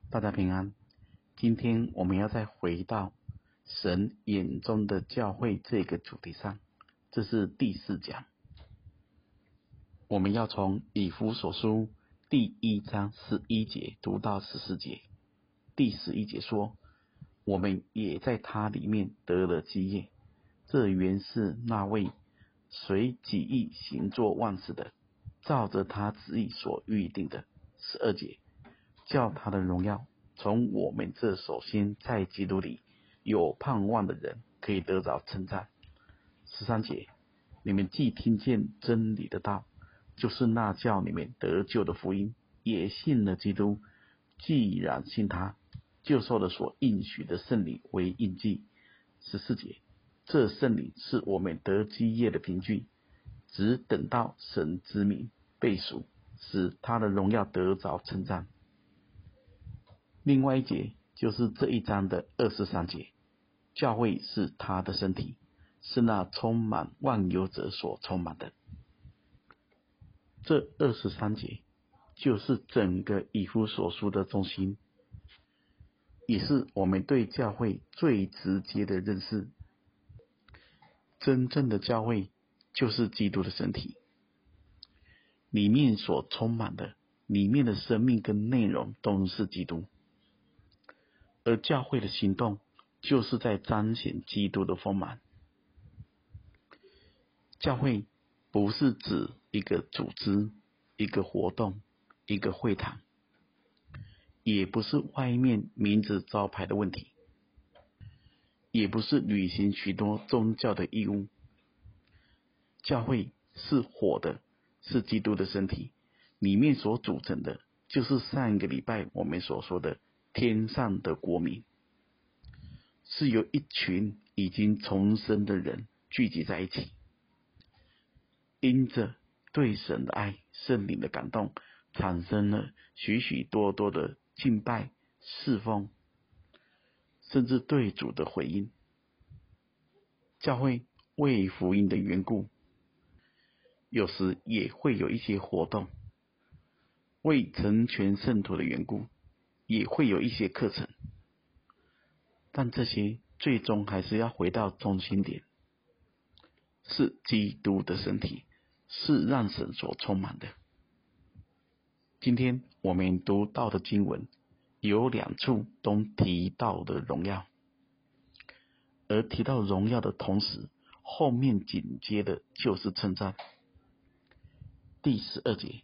大家平安。今天我们要再回到神眼中的教会这个主题上，这是第4讲。我们要从以弗所书第1章11节读到14节。第11节说，我们也在他里面得了基业，这原是那位随己意行作万事的，照着他旨意所预定的。12节，叫他的荣耀从我们这首先在基督里有盼望的人可以得着称赞。13节，你们既听见真理的道，就是那叫你们得救的福音，也信了基督，既然信他，就受了所应许的圣灵为印记。14节，这圣灵是我们得基业的凭据，只等到神之名被赎，使他的荣耀得着称赞。另外一节就是这一章的23节，教会是他的身体，是那充满万有者所充满的。这23节就是整个以弗所书的中心，也是我们对教会最直接的认识。真正的教会就是基督的身体，里面所充满的，里面的生命跟内容都是基督。而教会的行动就是在彰显基督的丰满。教会不是指一个组织、一个活动、一个会堂，也不是外面名字招牌的问题，也不是履行许多宗教的义务。教会是活的，是基督的身体，里面所组成的就是上一个礼拜我们所说的天上的国民，是由一群已经重生的人聚集在一起，因着对神的爱、圣灵的感动，产生了许许多多的敬拜、侍奉，甚至对主的回应。教会为福音的缘故，有时也会有一些活动，为成全圣徒的缘故，也会有一些课程，但这些最终还是要回到中心点，是基督的身体，是让神所充满的。今天我们读到的经文有2处都提到的荣耀，而提到荣耀的同时，后面紧接的就是称赞。第12节，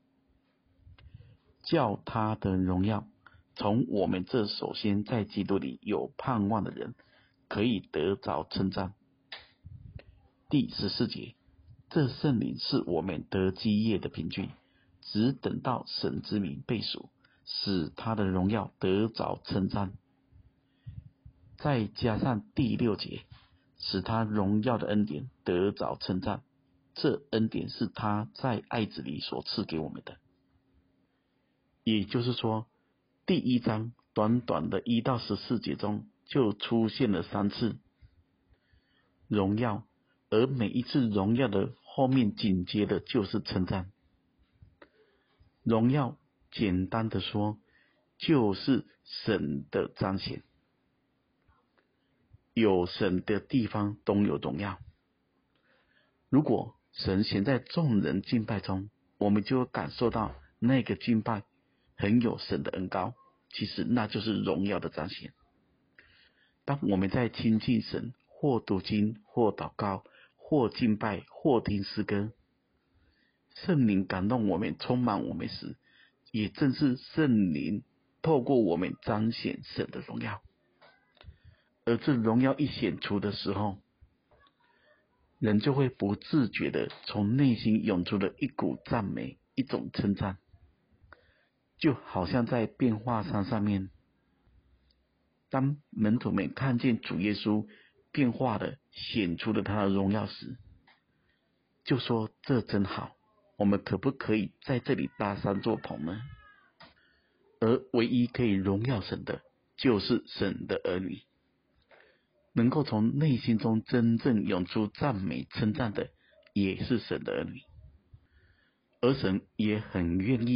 叫他的荣耀从我们这首先在基督里有盼望的人可以得着称赞。第14节，这圣灵是我们得基业的凭据，只等到神之名被赎，使他的荣耀得着称赞。再加上第6节，使他荣耀的恩典得着称赞，这恩典是他在爱子里所赐给我们的。也就是说，第1章短短的1到14节中就出现了3次荣耀，而每一次荣耀的后面紧接的就是称赞。荣耀简单的说，就是神的彰显，有神的地方都有荣耀。如果神显在众人敬拜中，我们就会感受到那个敬拜很有神的恩膏，其实那就是荣耀的彰显。当我们在亲近神，或读经，或祷告，或敬拜，或听诗歌，圣灵感动我们，充满我们时，也正是圣灵透过我们彰显神的荣耀。而这荣耀一显出的时候，人就会不自觉的从内心涌出了一股赞美，一种称赞，就好像在变化山上面，当门徒们看见主耶稣变化的显出了他的荣耀时，就说这真好，我们可不可以在这里搭3座棚呢？而唯一可以荣耀神的，就是神的儿女。能够从内心中真正涌出赞美称赞的，也是神的儿女。而神也很愿意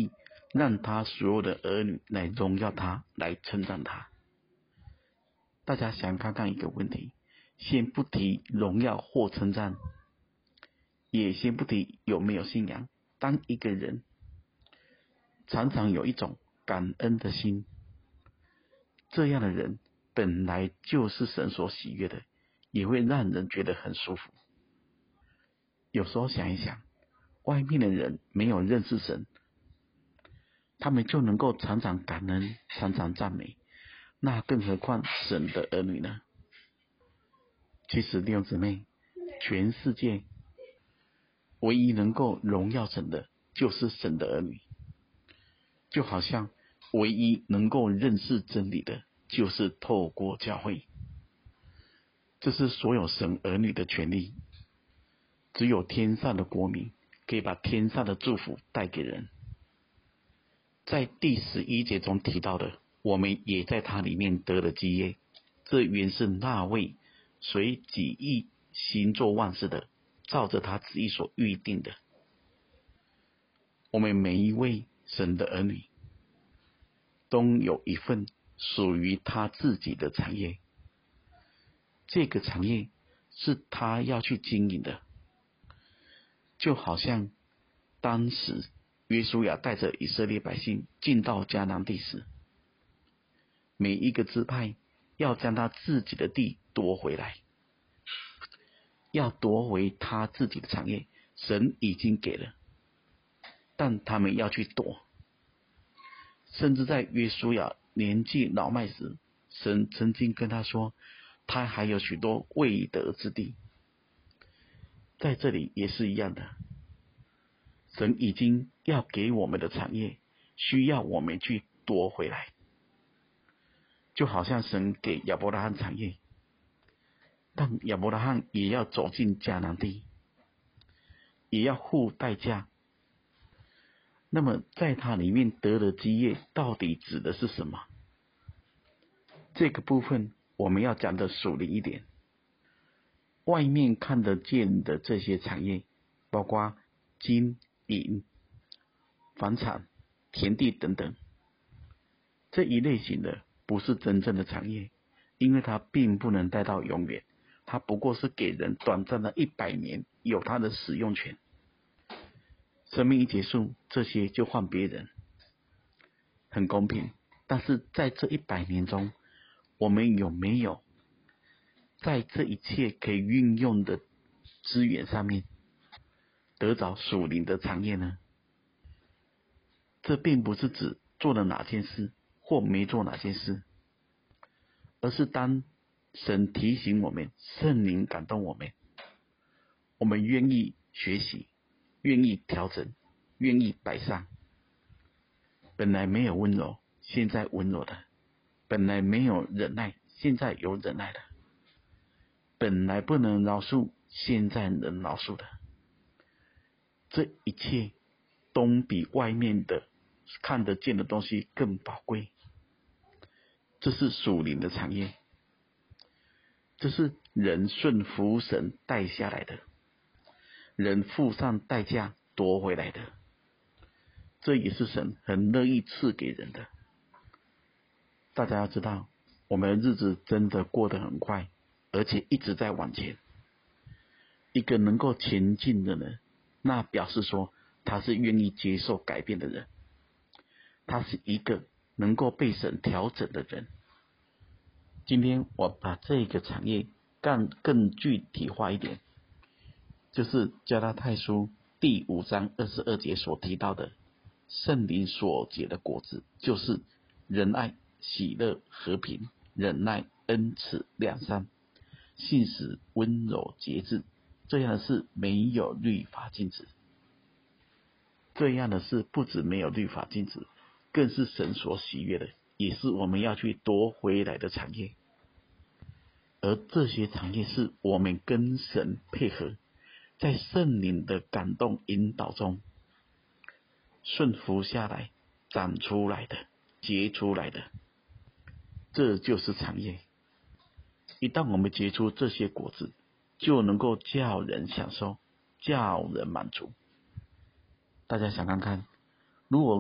让他所有的儿女来荣耀他，来称赞他。大家想看看一个问题，先不提荣耀或称赞，也先不提有没有信仰，当一个人常常有一种感恩的心，这样的人本来就是神所喜悦的，也会让人觉得很舒服。有时候想一想，外面的人没有认识神，他们就能够常常感恩，常常赞美，那更何况神的儿女呢？其实弟兄姊妹，全世界唯一能够荣耀神的就是神的儿女，就好像唯一能够认识真理的就是透过教会，这是所有神儿女的权利。只有天上的国民可以把天上的祝福带给人。在第11节中提到的，我们也在他里面得了基业，这原是那位随己意行作万事的，照着他旨意所预定的。我们每一位神的儿女都有一份属于他自己的产业，这个产业是他要去经营的。就好像当时约书亚带着以色列百姓进到迦南地时，每一个支派要将他自己的地夺回来，要夺回他自己的产业，神已经给了，但他们要去夺。甚至在约书亚年纪老迈时，神曾经跟他说，他还有许多未得之地。在这里也是一样的，神已经要给我们的产业，需要我们去夺回来。就好像神给亚伯拉罕产业，但亚伯拉罕也要走进迦南地，也要付代价。那么在他里面得的基业到底指的是什么？这个部分我们要讲的属灵一点。外面看得见的这些产业，包括金银、房产、田地等等，这一类型的不是真正的产业，因为它并不能带到永远，它不过是给人短暂的100年有它的使用权，生命一结束，这些就换别人，很公平。但是在这100年中，我们有没有在这一切可以运用的资源上面得着属灵的产业呢？这并不是指做了哪件事或没做哪件事，而是当神提醒我们，圣灵感动我们，我们愿意学习，愿意调整，愿意摆上。本来没有温柔，现在温柔了；本来没有忍耐，现在有忍耐了；本来不能饶恕，现在能饶恕的。这一切都比外面的看得见的东西更宝贵。这是属灵的产业，这是人顺服神带下来的，人付上代价夺回来的，这也是神很乐意赐给人的。大家要知道，我们的日子真的过得很快，而且一直在往前。一个能够前进的人，那表示说他是愿意接受改变的人，他是一个能够被神调整的人。今天我把这个产业更具体化一点，就是加拉太书第5章22节所提到的圣灵所结的果子，就是仁爱、喜乐、和平、忍耐、恩慈、良善、信实、温柔、节制。这样的事没有律法禁止，这样的事不止没有律法禁止，更是神所喜悦的，也是我们要去夺回来的产业。而这些产业是我们跟神配合，在圣灵的感动引导中顺服下来长出来的，结出来的，这就是产业。一旦我们结出这些果子，就能够叫人享受，叫人满足。大家想看看，如果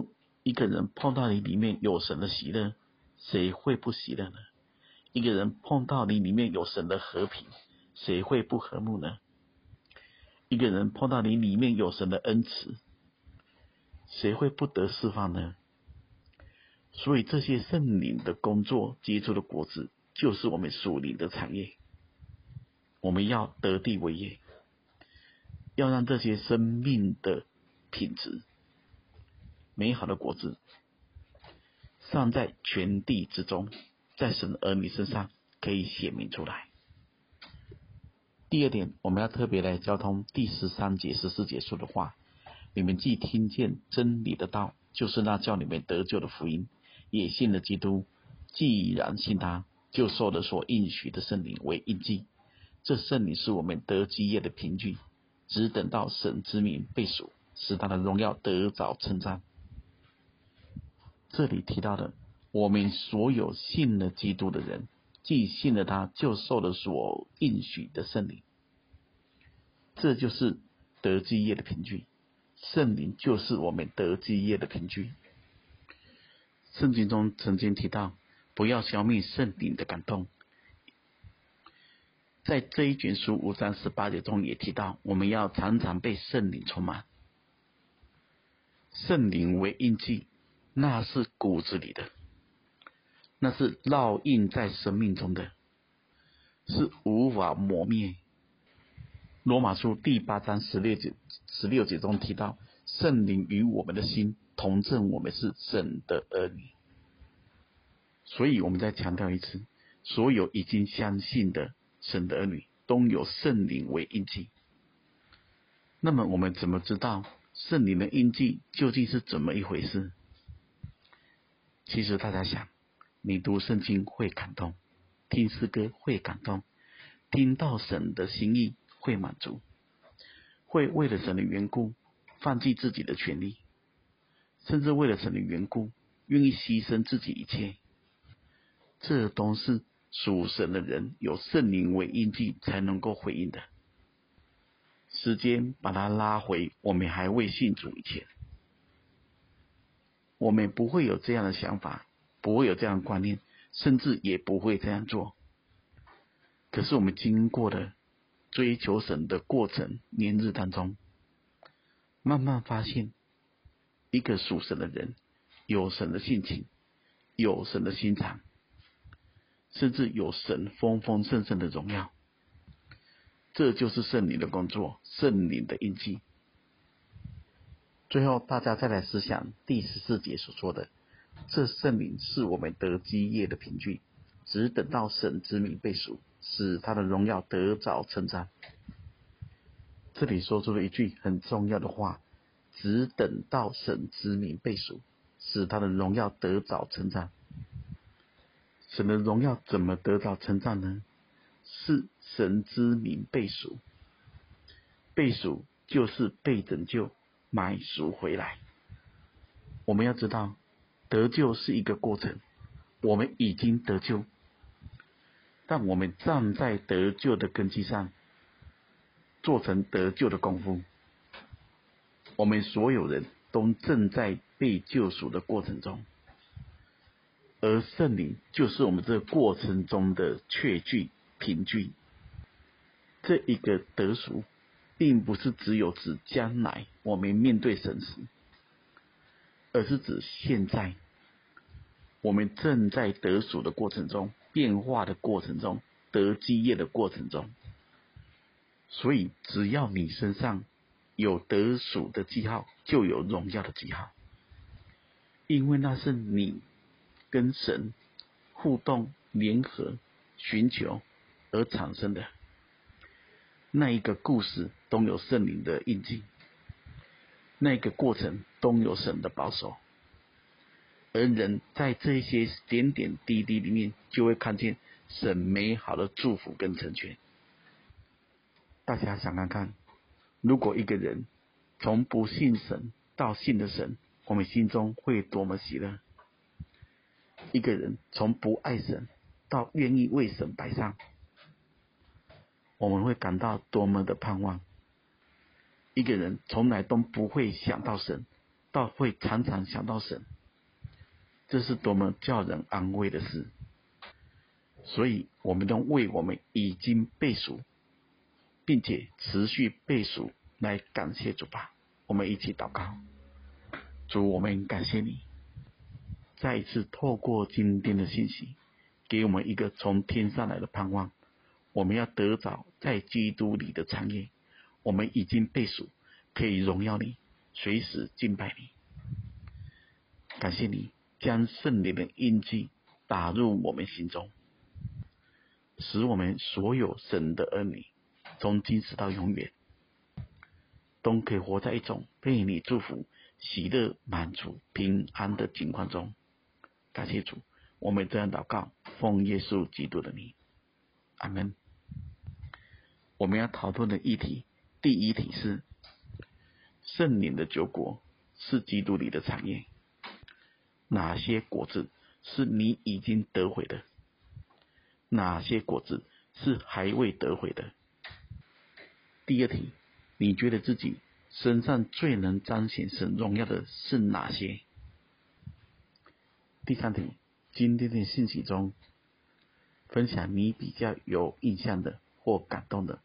一个人碰到你里面有神的喜乐，谁会不喜乐呢？一个人碰到你里面有神的和平，谁会不和睦呢？一个人碰到你里面有神的恩慈，谁会不得释放呢？所以这些圣灵的工作结出的果子，就是我们属灵的产业。我们要得地为业，要让这些生命的品质、美好的果子，散在全地之中，在神儿女身上可以显明出来。第二点，我们要特别来交通第13节、14节说的话：你们既听见真理的道，就是那叫你们得救的福音，也信了基督，既然信他，就受了所应许的圣灵为印记。这圣灵是我们得基业的凭据，只等到神之名被赎，使他的荣耀得着称赞。这里提到的，我们所有信了基督的人，既信了他，就受了所应许的圣灵。这就是得基业的凭据，圣灵就是我们得基业的凭据。圣经中曾经提到，不要消灭圣灵的感动。在这一卷书5章18节中也提到，我们要常常被圣灵充满。圣灵为印记，那是骨子里的，那是烙印在生命中的，是无法磨灭。罗马书第8章16节中提到，圣灵与我们的心同证我们是神的儿女。所以我们再强调一次，所有已经相信的神的儿女都有圣灵为印记。那么我们怎么知道圣灵的印记究竟是怎么一回事？其实大家想，你读圣经会感动，听诗歌会感动，听到神的心意会满足，会为了神的缘故放弃自己的权利，甚至为了神的缘故愿意牺牲自己一切。这都是属神的人有圣灵为印记才能够回应的。时间把它拉回我们还未信主以前，我们不会有这样的想法，不会有这样的观念，甚至也不会这样做。可是我们经过了追求神的过程年日当中，慢慢发现一个属神的人有神的性情，有神的心肠，甚至有神丰丰盛盛的荣耀。这就是圣灵的工作，圣灵的印记。最后大家再来思想第14节所说的，这圣灵是我们得基业的凭据，只等到神之名被赎，使他的荣耀得着称赞。这里说出了一句很重要的话，只等到神之名被赎，使他的荣耀得着称赞。神的荣耀怎么得着称赞呢？是神之名被赎，被赎就是被拯救，买赎回来。我们要知道，得救是一个过程，我们已经得救，但我们站在得救的根基上，做成得救的功夫。我们所有人都正在被救赎的过程中，而圣灵就是我们这个过程中的确据、凭据。这一个得赎并不是只有指将来我们面对神时，而是指现在我们正在得赎的过程中，变化的过程中，得基业的过程中。所以只要你身上有得赎的记号，就有荣耀的记号，因为那是你跟神互动、联合、寻求而产生的。那一个故事都有圣灵的印记，那个过程都有神的保守，而人在这些点点滴滴里面，就会看见神美好的祝福跟成全。大家想看看，如果一个人从不信神到信了神，我们心中会多么喜乐。一个人从不爱神到愿意为神摆上，我们会感到多么的盼望。一个人从来都不会想到神，到会常常想到神， 这是多么叫人安慰的事。所以我们都为我们已经被赎并且持续被赎来感谢主吧。我们一起祷告。主，我们感谢你再一次透过今天的信息给我们一个从天上来的盼望，我们要得着在基督里的产业，我们已经被赎，可以荣耀你，随时敬拜你。感谢你将圣灵的印记打入我们心中，使我们所有神的儿女从今时到永远都可以活在一种被你祝福、喜乐、满足、平安的情况中。感谢主，我们这样祷告，奉耶稣基督的名，阿们。我们要讨论的议题，第一题是圣灵的9果是基督里的产业，哪些果子是你已经得回的？哪些果子是还未得回的？第二题，你觉得自己身上最能彰显神荣耀的是哪些？第三题，今天的信息中分享你比较有印象的或感动的。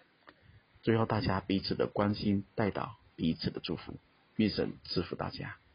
最后大家彼此的关心代祷，彼此的祝福，愿神赐福大家。